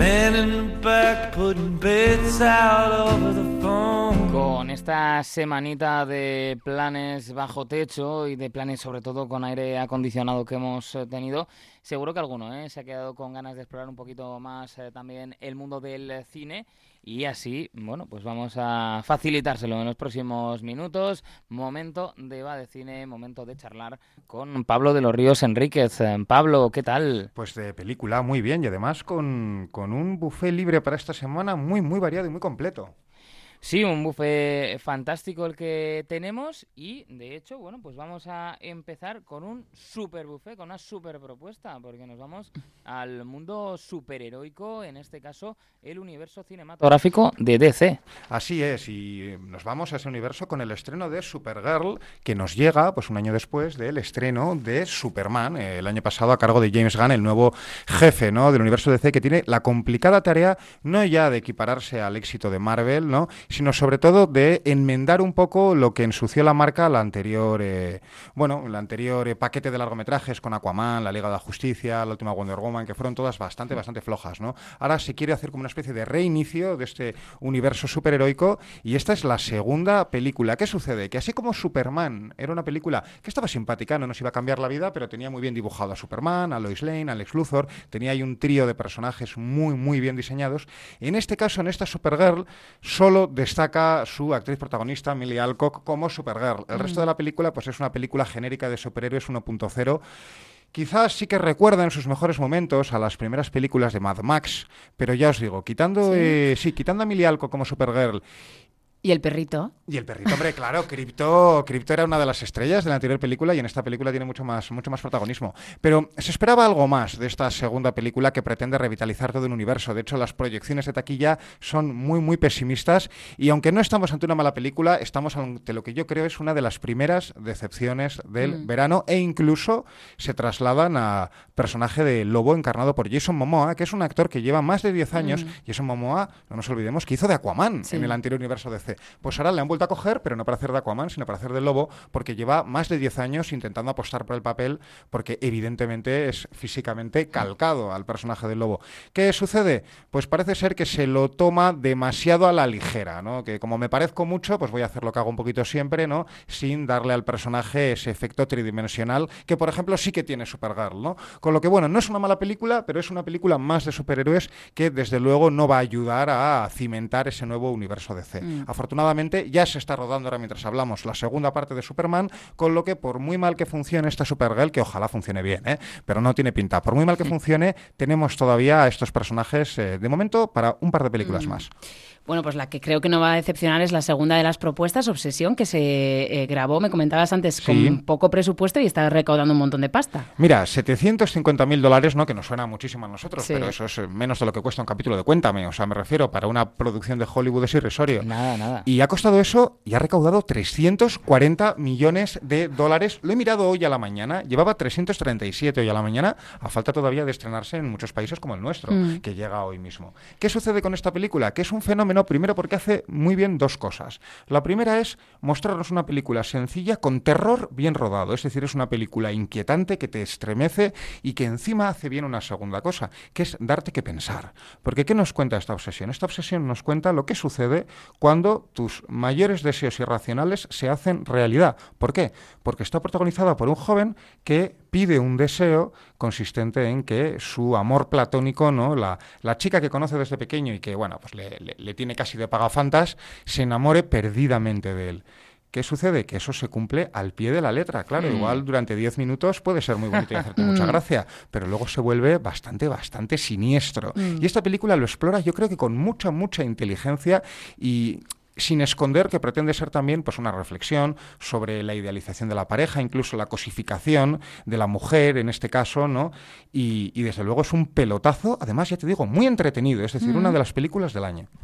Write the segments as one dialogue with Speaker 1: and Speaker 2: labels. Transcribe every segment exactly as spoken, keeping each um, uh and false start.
Speaker 1: Man in the back putting bits out over the phone.
Speaker 2: Con esta semanita de planes bajo techo y de planes sobre todo con aire acondicionado que hemos tenido, seguro que alguno ¿eh? se ha quedado con ganas de explorar un poquito más eh, también el mundo del cine. Y así, bueno, pues vamos a facilitárselo en los próximos minutos. Momento de Va de Cine, momento de charlar con Pablo de los Ríos Enríquez. Pablo, ¿qué tal?
Speaker 3: Pues de película muy bien y además con, con un buffet libre para esta semana muy, muy variado y muy completo.
Speaker 2: Sí, un buffet fantástico el que tenemos y, de hecho, bueno, pues vamos a empezar con un super buffet, con una super propuesta, porque nos vamos al mundo superheroico, en este caso, el universo cinematográfico de D C.
Speaker 3: Así es, y nos vamos a ese universo con el estreno de Supergirl, que nos llega pues un año después del estreno de Superman, eh, el año pasado a cargo de James Gunn, el nuevo jefe, ¿no?, del universo D C, que tiene la complicada tarea no ya de equipararse al éxito de Marvel, ¿no?, sino sobre todo de enmendar un poco lo que ensució la marca la anterior, eh, bueno, el anterior eh, paquete de largometrajes con Aquaman, la Liga de la Justicia, la última Wonder Woman, que fueron todas bastante, bastante flojas, ¿no? Ahora se quiere hacer como una especie de reinicio de este universo superheroico y esta es la segunda película. ¿Qué sucede? Que así como Superman era una película que estaba simpática, no nos iba a cambiar la vida, pero tenía muy bien dibujado a Superman, a Lois Lane, a Lex Luthor, tenía ahí un trío de personajes muy, muy bien diseñados. En este caso, en esta Supergirl, solo destaca su actriz protagonista, Millie Alcock, como Supergirl. El mm. resto de la película pues es una película genérica de superhéroes uno punto cero. Quizás sí que recuerda en sus mejores momentos a las primeras películas de Mad Max, pero ya os digo, quitando, ¿Sí? Eh, sí, quitando a Millie Alcock como Supergirl.
Speaker 4: ¿Y el perrito?
Speaker 3: Y el perrito, hombre, claro, Krypto, Krypto era una de las estrellas de la anterior película y en esta película tiene mucho más, mucho más protagonismo. Pero se esperaba algo más de esta segunda película que pretende revitalizar todo un universo. De hecho, las proyecciones de taquilla son muy, muy pesimistas y aunque no estamos ante una mala película, estamos ante lo que yo creo es una de las primeras decepciones del mm. verano e incluso se trasladan a personaje de Lobo encarnado por Jason Momoa, que es un actor que lleva más de diez años. Mm. Jason Momoa, no nos olvidemos, que hizo de Aquaman sí. en el anterior universo de D C. Pues ahora le han vuelto a coger, pero no para hacer de Aquaman, sino para hacer de Lobo, porque lleva más de diez años intentando apostar por el papel, porque evidentemente es físicamente calcado al personaje del Lobo. ¿Qué sucede? Pues parece ser que se lo toma demasiado a la ligera, ¿no? Que como me parezco mucho, pues voy a hacer lo que hago un poquito siempre, ¿no?, sin darle al personaje ese efecto tridimensional que, por ejemplo, sí que tiene Supergirl, ¿no? Con lo que, bueno, no es una mala película, pero es una película más de superhéroes que, desde luego, no va a ayudar a cimentar ese nuevo universo D C. Mm. Afortunadamente ya se está rodando ahora mientras hablamos la segunda parte de Superman, con lo que por muy mal que funcione esta Supergirl, que ojalá funcione bien, ¿eh? pero no tiene pinta, por muy mal que funcione, tenemos todavía a estos personajes eh, de momento para un par de películas mm. más.
Speaker 4: Bueno, pues la que creo que no va a decepcionar es la segunda de las propuestas, Obsesión, que se eh, grabó, me comentabas antes, sí. con poco presupuesto y está recaudando un montón de pasta.
Speaker 3: Mira, setecientos cincuenta mil dólares, ¿no?, que nos suena muchísimo a nosotros, sí. pero eso es menos de lo que cuesta un capítulo de Cuéntame, o sea, me refiero, para una producción de Hollywood es irrisorio.
Speaker 2: Nada, nada.
Speaker 3: Y ha costado eso y ha recaudado trescientos cuarenta millones de dólares. Lo he mirado hoy a la mañana, llevaba trescientos treinta y siete hoy a la mañana, a falta todavía de estrenarse en muchos países como el nuestro, mm. que llega hoy mismo. ¿Qué sucede con esta película? Que es un fenómeno, primero porque hace muy bien dos cosas. La primera es mostrarnos una película sencilla con terror bien rodado, es decir, es una película inquietante que te estremece y que encima hace bien una segunda cosa, que es darte que pensar. Porque ¿qué nos cuenta esta obsesión? Esta obsesión nos cuenta lo que sucede cuando tus mayores deseos irracionales se hacen realidad. ¿Por qué? Porque está protagonizada por un joven que pide un deseo consistente en que su amor platónico, ¿no?, la, la chica que conoce desde pequeño y que, bueno, pues le, le, le tiene casi de pagafantas, se enamore perdidamente de él. ¿Qué sucede? Que eso se cumple al pie de la letra. Claro, mm. igual durante diez minutos puede ser muy bonito y hacerte mucha gracia, pero luego se vuelve bastante, bastante siniestro. Mm. Y esta película lo explora, yo creo que con mucha, mucha inteligencia y sin esconder que pretende ser también pues una reflexión sobre la idealización de la pareja, incluso la cosificación de la mujer en este caso, ¿no? Y, y desde luego es un pelotazo, además ya te digo, muy entretenido, es decir, mm. una de las películas del año.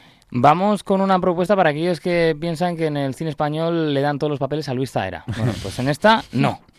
Speaker 2: Vamos con una propuesta para aquellos que piensan que en el cine español le dan todos los papeles a Luis Zaera. Bueno, pues en esta no.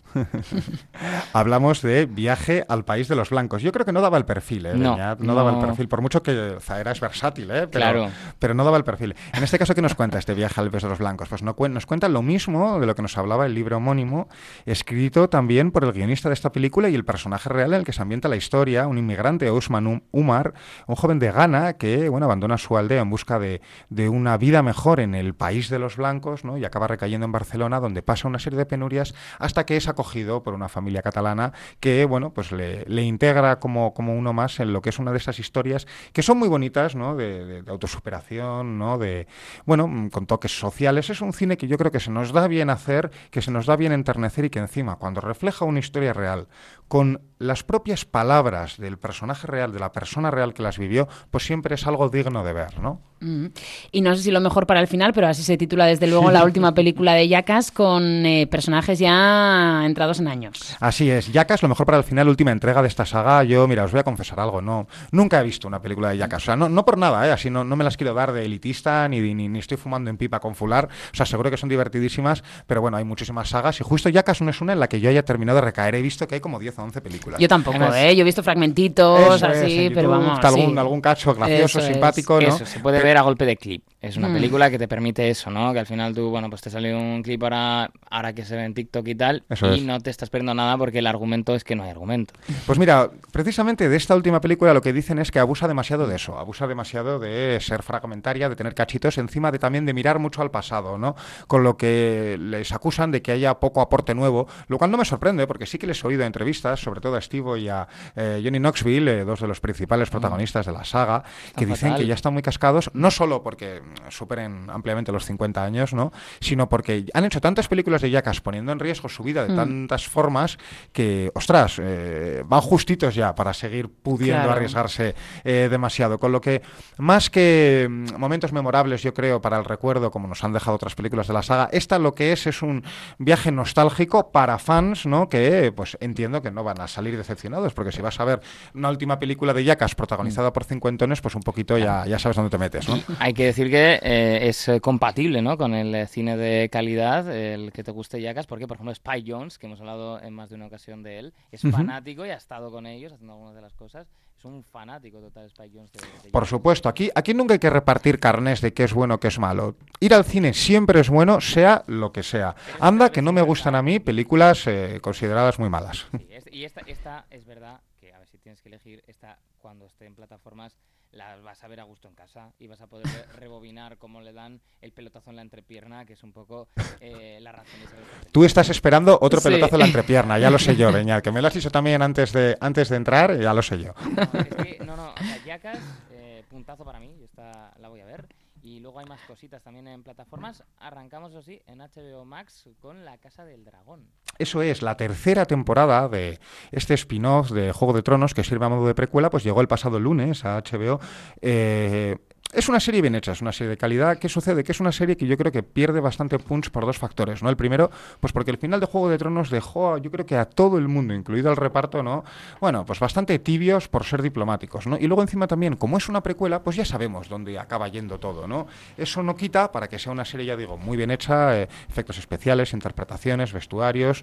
Speaker 3: Hablamos de Viaje al País de los Blancos. Yo creo que no daba el perfil, ¿eh?
Speaker 2: No,
Speaker 3: Beñat, no,
Speaker 2: no
Speaker 3: daba el perfil, por mucho que Zaera es versátil, ¿eh? Pero,
Speaker 2: claro.
Speaker 3: pero no daba el perfil. En este caso, ¿qué nos cuenta este Viaje al País de los Blancos? Pues no, nos cuenta lo mismo de lo que nos hablaba el libro homónimo, escrito también por el guionista de esta película y el personaje real en el que se ambienta la historia, un inmigrante, Ousmane Umar, un joven de Ghana que, bueno, abandona su aldea en busca de, de una vida mejor en el país de los blancos, ¿no? Y acaba recayendo en Barcelona, donde pasa una serie de penurias hasta que es acogido por una familia catalana que, bueno, pues le, le integra como, como uno más en lo que es una de esas historias que son muy bonitas, ¿no? De, de, de autosuperación, ¿no? De, bueno, con toques sociales. Es un cine que yo creo que se nos da bien hacer, que se nos da bien enternecer y que encima, cuando refleja una historia real, con las propias palabras del personaje real, de la persona real que las vivió, pues siempre es algo digno de ver, ¿no?
Speaker 4: Mm. Y no sé si lo mejor para el final, pero así se titula desde luego la última película de Jackass, con eh, personajes ya entrados en años.
Speaker 3: Así es, Jackass, lo mejor para el final, última entrega de esta saga. Yo, mira, os voy a confesar algo, no, nunca he visto una película de Jackass, o sea, no, no por nada, ¿eh? Así no, no me las quiero dar de elitista, ni, ni, ni estoy fumando en pipa con fular, o sea, seguro que son divertidísimas, pero bueno, hay muchísimas sagas y justo Jackass no es una en la que yo haya terminado de recaer. He visto que hay como diez o once películas.
Speaker 4: Yo tampoco,
Speaker 2: Además,
Speaker 4: ¿eh? Yo he visto fragmentitos,
Speaker 3: eso
Speaker 4: así,
Speaker 3: es, en
Speaker 4: pero
Speaker 3: YouTube,
Speaker 4: vamos,
Speaker 3: algún,
Speaker 4: sí.
Speaker 3: algún cacho gracioso,
Speaker 4: Eso
Speaker 3: simpático,
Speaker 4: es.
Speaker 3: ¿no?
Speaker 2: Eso, se puede ver a golpe de clip. Es una mm. película que te permite eso, ¿no? Que al final tú, bueno, pues te sale un clip ahora, ahora que se ve en TikTok y tal, eso y es. No te estás perdiendo nada porque el argumento es que no hay argumento.
Speaker 3: Pues mira, precisamente de esta última película lo que dicen es que abusa demasiado de eso, abusa demasiado de ser fragmentaria, de tener cachitos, encima de también de mirar mucho al pasado, ¿no? Con lo que les acusan de que haya poco aporte nuevo, lo cual no me sorprende porque sí que les he oído entrevistas, sobre todo a Steve y a eh, Johnny Knoxville, eh, dos de los principales protagonistas de la saga, que Tan dicen fatal. que ya están muy cascados, no solo porque superen ampliamente los cincuenta años, ¿no? Sino porque han hecho tantas películas de Jackass poniendo en riesgo su vida de mm. tantas formas que, ostras, eh, van justitos ya para seguir pudiendo claro. arriesgarse eh, demasiado. Con lo que, más que momentos memorables, yo creo, para el recuerdo, como nos han dejado otras películas de la saga, esta lo que es es un viaje nostálgico para fans, ¿no? Que, pues, entiendo que no van a salir decepcionados, porque si vas a ver una última película de Jackass protagonizada por cincuentones, pues un poquito ya, ya sabes dónde te metes, ¿no?
Speaker 2: Hay que decir que eh, es compatible, ¿no? Con el cine de calidad, el que te guste Jackass, porque, por ejemplo, Spike Jonze, que hemos hablado en más de una ocasión de él, es uh-huh. fanático y ha estado con ellos haciendo algunas de las cosas. Es un fanático total de Spike Jonze. De, de
Speaker 3: Por supuesto, aquí, aquí nunca hay que repartir carnés de qué es bueno o qué es malo. Ir al cine siempre es bueno, sea lo que sea. Anda, que no me gustan a mí películas eh, consideradas muy malas.
Speaker 2: Sí, y esta, esta es verdad que, a ver si tienes que elegir, esta cuando esté en plataformas la vas a ver a gusto en casa y vas a poder rebobinar cómo le dan el pelotazo en la entrepierna, que es un poco eh, la razón de ser.
Speaker 3: Tú estás esperando otro sí. pelotazo en la entrepierna, ya lo sé yo, Beñat, que me lo has dicho también antes de antes de entrar, ya lo sé yo.
Speaker 2: No, es que, no, no, o sea, Jackass, eh, puntazo para mí, esta la voy a ver. Y luego hay más cositas también en plataformas. Arrancamos, eso sí, en H B O Max con La Casa del Dragón.
Speaker 3: Eso es, la tercera temporada de este spin-off de Juego de Tronos, que sirve a modo de precuela, pues llegó el pasado lunes a H B O. Eh... Es una serie bien hecha, es una serie de calidad. ¿Qué sucede? Que es una serie que yo creo que pierde bastante punch por dos factores, ¿no? El primero, pues porque el final de Juego de Tronos dejó, yo creo que a todo el mundo, incluido al reparto, ¿no? Bueno, pues bastante tibios por ser diplomáticos, ¿no? Y luego encima también, como es una precuela, pues ya sabemos dónde acaba yendo todo, ¿no? Eso no quita para que sea una serie, ya digo, muy bien hecha, eh, efectos especiales, interpretaciones, vestuarios.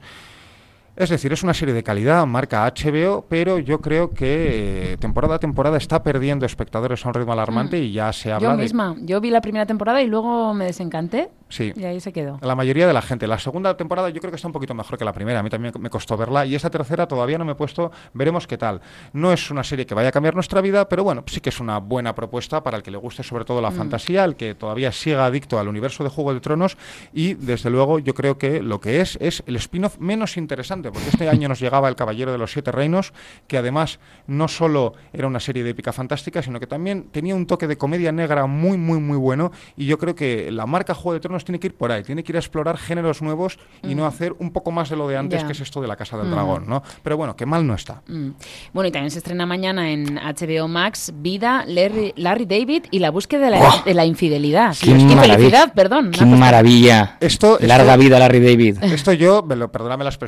Speaker 3: Es decir, es una serie de calidad, marca H B O, pero yo creo que eh, temporada a temporada está perdiendo espectadores a un ritmo alarmante mm. y ya se habla
Speaker 4: yo
Speaker 3: de...
Speaker 4: Yo misma, yo vi la primera temporada y luego me desencanté
Speaker 3: sí.
Speaker 4: y ahí se quedó.
Speaker 3: La mayoría de la gente. La segunda temporada yo creo que está un poquito mejor que la primera, a mí también me costó verla, y esta tercera todavía no me he puesto, veremos qué tal. No es una serie que vaya a cambiar nuestra vida, pero bueno, sí que es una buena propuesta para el que le guste sobre todo la mm. fantasía, el que todavía siga adicto al universo de Juego de Tronos, y desde luego yo creo que lo que es, es el spin-off menos interesante, porque este año nos llegaba El Caballero de los Siete Reinos, que además no solo era una serie de épica fantástica, sino que también tenía un toque de comedia negra muy, muy, muy bueno, y yo creo que la marca Juego de Tronos tiene que ir por ahí, tiene que ir a explorar géneros nuevos y mm. no hacer un poco más de lo de antes, yeah. que es esto de La Casa del mm. Dragón, ¿no? Pero bueno, que mal no está.
Speaker 4: Mm. Bueno, y también se estrena mañana en H B O Max Vida, Larry, Larry David y la búsqueda de la, oh. de la infidelidad.
Speaker 2: ¡Qué felicidad,
Speaker 4: perdón!
Speaker 2: ¡Qué maravilla!
Speaker 3: Esto, esto,
Speaker 2: Larga vida, Larry David.
Speaker 3: Esto yo, perdóname la expresión, pero yo me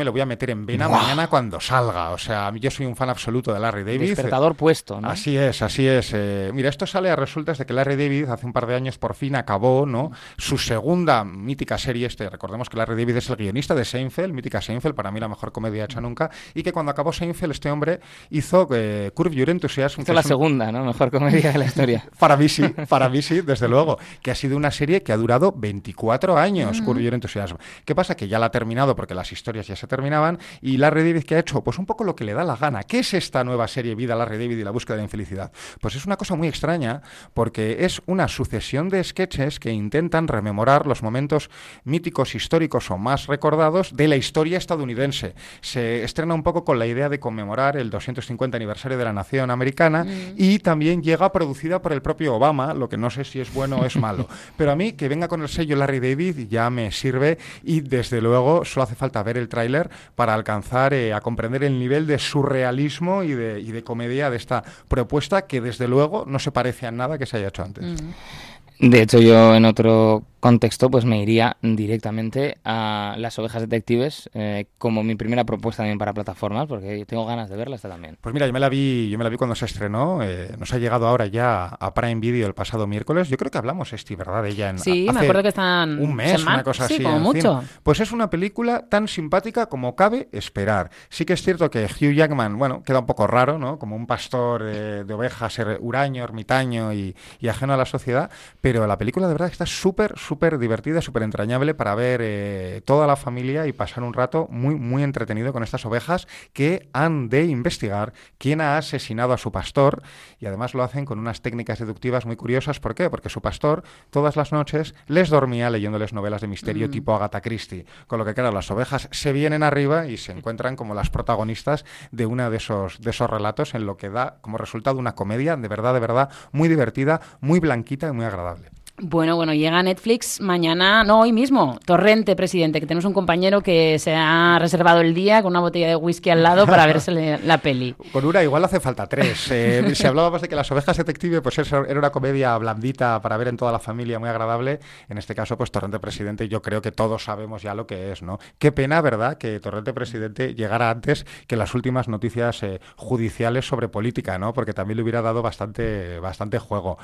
Speaker 3: me lo voy a meter en vena ¡Buah! Mañana cuando salga. O sea, yo soy un fan absoluto de Larry David.
Speaker 2: Despertador puesto, ¿no?
Speaker 3: Así es, así es. Eh, mira, esto sale a resultas de que Larry David hace un par de años por fin acabó, ¿no?, su segunda mítica serie. Este, recordemos que Larry David es el guionista de Seinfeld, mítica Seinfeld, para mí la mejor comedia hecha nunca, y que cuando acabó Seinfeld este hombre hizo eh, Curb Your Enthusiasm.
Speaker 2: Hizo la un... segunda, ¿no? Mejor comedia de la historia.
Speaker 3: Para mí sí, para mí sí, desde luego. Que ha sido una serie que ha durado veinticuatro años, mm. Curb Your Enthusiasm. ¿Qué pasa? Que ya la ha terminado porque las historias ya se terminaban, y Larry David, ¿qué ha hecho? Pues un poco lo que le da la gana. ¿Qué es esta nueva serie Vida Larry David y la búsqueda de la infelicidad? Pues es una cosa muy extraña, porque es una sucesión de sketches que intentan rememorar los momentos míticos, históricos o más recordados de la historia estadounidense. Se estrena un poco con la idea de conmemorar el doscientos cincuenta aniversario de la nación americana, mm. y también llega producida por el propio Obama, lo que no sé si es bueno o es malo. Pero a mí, que venga con el sello Larry David ya me sirve, y desde luego solo hace falta ver el tráiler para alcanzar eh, a comprender el nivel de surrealismo y de, y de comedia de esta propuesta, que desde luego no se parece a nada que se haya hecho antes.
Speaker 2: Mm. De hecho, yo en otro contexto pues me iría directamente a Las Ovejas Detectives eh, como mi primera propuesta también para plataformas, porque tengo ganas de verla esta también.
Speaker 3: Pues mira, yo me la vi, yo me la vi cuando se estrenó, eh, nos ha llegado ahora ya a Prime Video el pasado miércoles. Yo creo que hablamos, Esti, ¿verdad? De ella en,
Speaker 4: sí,
Speaker 3: hace
Speaker 4: me acuerdo que están
Speaker 3: un mes,
Speaker 4: semana,
Speaker 3: una cosa
Speaker 4: sí,
Speaker 3: así.
Speaker 4: como mucho.
Speaker 3: Pues es una película tan simpática como cabe esperar. Sí que es cierto que Hugh Jackman, bueno, queda un poco raro, ¿no? Como un pastor eh, de ovejas, huraño, ermitaño y, y ajeno a la sociedad, pero la película de verdad está súper, súper divertida, súper entrañable para ver eh, toda la familia y pasar un rato muy, muy entretenido con estas ovejas que han de investigar quién ha asesinado a su pastor, y además lo hacen con unas técnicas deductivas muy curiosas. ¿Por qué? Porque su pastor todas las noches les dormía leyéndoles novelas de misterio mm. tipo Agatha Christie, con lo que claro, las ovejas se vienen arriba y se encuentran como las protagonistas de uno de esos, de esos relatos, en lo que da como resultado una comedia de verdad, de verdad muy divertida, muy blanquita y muy agradable.
Speaker 4: Bueno, bueno, llega a Netflix mañana, no, hoy mismo, Torrente, presidente, que tenemos un compañero que se ha reservado el día con una botella de whisky al lado para verse la peli.
Speaker 3: Con una igual hace falta tres. Eh, si hablábamos de que Las Ovejas Detectives pues eso, era una comedia blandita para ver en toda la familia, muy agradable, en este caso pues Torrente, presidente, yo creo que todos sabemos ya lo que es, ¿no? Qué pena, ¿verdad?, que Torrente, presidente llegara antes que las últimas noticias eh, judiciales sobre política, ¿no? Porque también le hubiera dado bastante, bastante juego.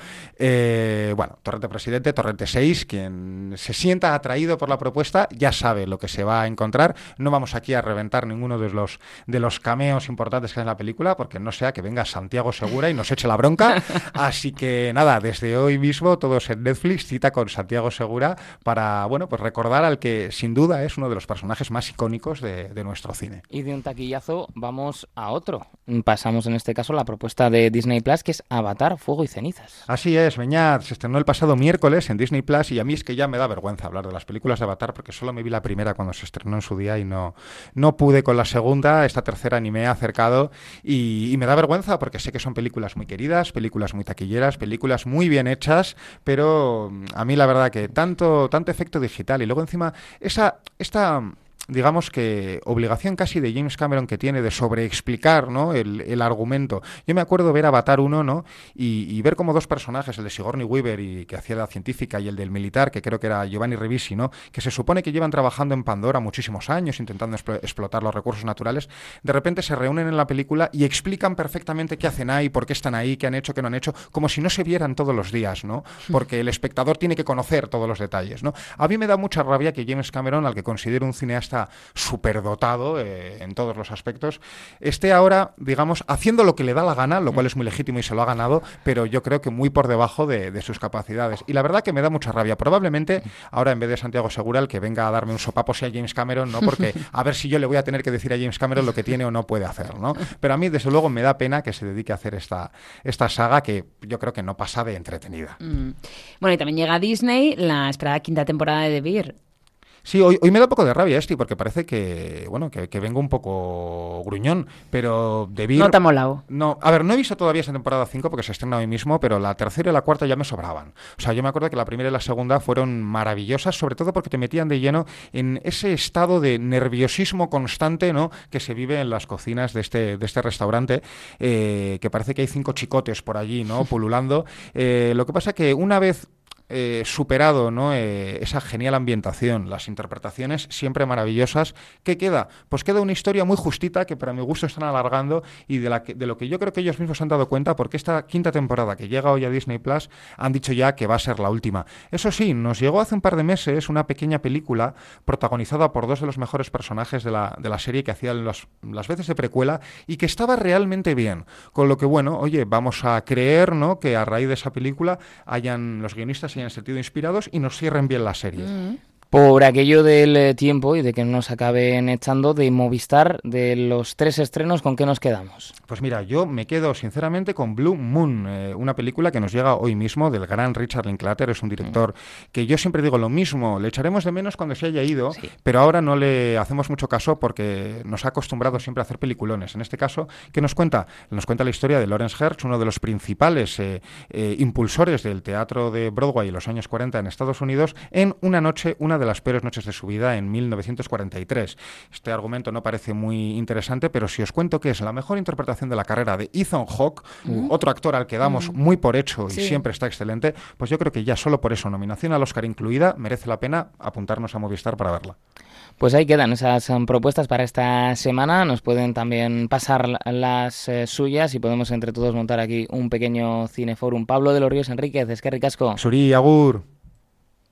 Speaker 3: Eh, bueno, Torrente, presidente, Presidente, Torrente seis, quien se sienta atraído por la propuesta ya sabe lo que se va a encontrar. No vamos aquí a reventar ninguno de los, de los cameos importantes que hay en la película, porque no sea que venga Santiago Segura y nos eche la bronca. Así que nada, desde hoy mismo todos en Netflix, cita con Santiago Segura para, bueno, pues recordar al que sin duda es uno de los personajes más icónicos de, de nuestro cine.
Speaker 2: Y de un taquillazo vamos a otro. Pasamos en este caso la propuesta de Disney Plus, que es Avatar, Fuego y Cenizas.
Speaker 3: Así es, Beñat, se estrenó el pasado miércoles en Disney Plus, y a mí es que ya me da vergüenza hablar de las películas de Avatar, porque solo me vi la primera cuando se estrenó en su día y no, no pude con la segunda. Esta tercera ni me he acercado, y, y me da vergüenza porque sé que son películas muy queridas, películas muy taquilleras, películas muy bien hechas, pero a mí la verdad que tanto, tanto efecto digital y luego encima esa esta digamos que obligación casi de James Cameron que tiene de sobreexplicar, ¿no?, el, el argumento. Yo me acuerdo ver Avatar uno, ¿no?, y, y ver como dos personajes, el de Sigourney Weaver, y que hacía la científica, y el del militar, que creo que era Giovanni Ribisi, ¿no?, que se supone que llevan trabajando en Pandora muchísimos años intentando expl- explotar los recursos naturales, de repente se reúnen en la película y explican perfectamente qué hacen ahí, por qué están ahí, qué han hecho, qué no han hecho, como si no se vieran todos los días, ¿no?, porque el espectador tiene que conocer todos los detalles, ¿no? A mí me da mucha rabia que James Cameron, al que considero un cineasta superdotado eh, en todos los aspectos, esté ahora, digamos, haciendo lo que le da la gana, lo cual es muy legítimo y se lo ha ganado, pero yo creo que muy por debajo de, de sus capacidades. Y la verdad que me da mucha rabia. Probablemente ahora, en vez de Santiago Segura, el que venga a darme un sopapo sea James Cameron, ¿no? Porque a ver si yo le voy a tener que decir a James Cameron lo que tiene o no puede hacer, ¿no? Pero a mí, desde luego, me da pena que se dedique a hacer esta, esta saga que yo creo que no pasa de entretenida.
Speaker 4: Mm. Bueno, y también llega a Disney la esperada quinta temporada de The Bear.
Speaker 3: Sí, hoy, hoy me da un poco de rabia, Esti, porque parece que, bueno, que, que vengo un poco gruñón, pero The Bear...
Speaker 4: No te ha molado.
Speaker 3: No, a ver, no he visto todavía esa temporada cinco porque se estrena hoy mismo, pero la tercera y la cuarta ya me sobraban. O sea, yo me acuerdo que la primera y la segunda fueron maravillosas, sobre todo porque te metían de lleno en ese estado de nerviosismo constante, ¿no?, que se vive en las cocinas de este, de este restaurante, eh, que parece que hay cinco chicotes por allí, ¿no?, pululando. Eh, lo que pasa que una vez eh, superado, ¿no? eh, esa genial ambientación, las interpretaciones siempre maravillosas. ¿Qué queda? Pues queda una historia muy justita que para mi gusto están alargando y de, la que, de lo que yo creo que ellos mismos se han dado cuenta, porque esta quinta temporada que llega hoy a Disney Plus han dicho ya que va a ser la última. Eso sí, nos llegó hace un par de meses una pequeña película protagonizada por dos de los mejores personajes de la, de la serie que hacían los, las veces de precuela y que estaba realmente bien. Con lo que, bueno, oye, vamos a creer, ¿no?, que a raíz de esa película hayan los guionistas se hayan sentido inspirados y nos cierren bien la serie.
Speaker 2: Mm. Por aquello del eh, tiempo y de que no nos acaben echando de Movistar, de los tres estrenos, ¿con qué nos quedamos?
Speaker 3: Pues mira, yo me quedo sinceramente con Blue Moon, eh, una película que nos llega hoy mismo del gran Richard Linklater. Es un director mm. que yo siempre digo lo mismo, le echaremos de menos cuando se haya ido, sí. pero ahora no le hacemos mucho caso porque nos ha acostumbrado siempre a hacer peliculones. En este caso, ¿qué nos cuenta? Nos cuenta la historia de Lawrence Hertz, uno de los principales eh, eh, impulsores del teatro de Broadway en los años cuarenta en Estados Unidos, en Una noche, una de las peores noches de su vida en mil novecientos cuarenta y tres. Este argumento no parece muy interesante, pero si os cuento que es la mejor interpretación de la carrera de Ethan Hawke, mm. otro actor al que damos mm. muy por hecho y sí. siempre está excelente, pues yo creo que ya solo por eso, nominación al Oscar incluida, merece la pena apuntarnos a Movistar para verla.
Speaker 2: Pues ahí quedan esas um, propuestas para esta semana. Nos pueden también pasar las eh, suyas y podemos entre todos montar aquí un pequeño cineforum. Pablo de los Ríos Enríquez, es que ricasco.
Speaker 3: Suri, agur.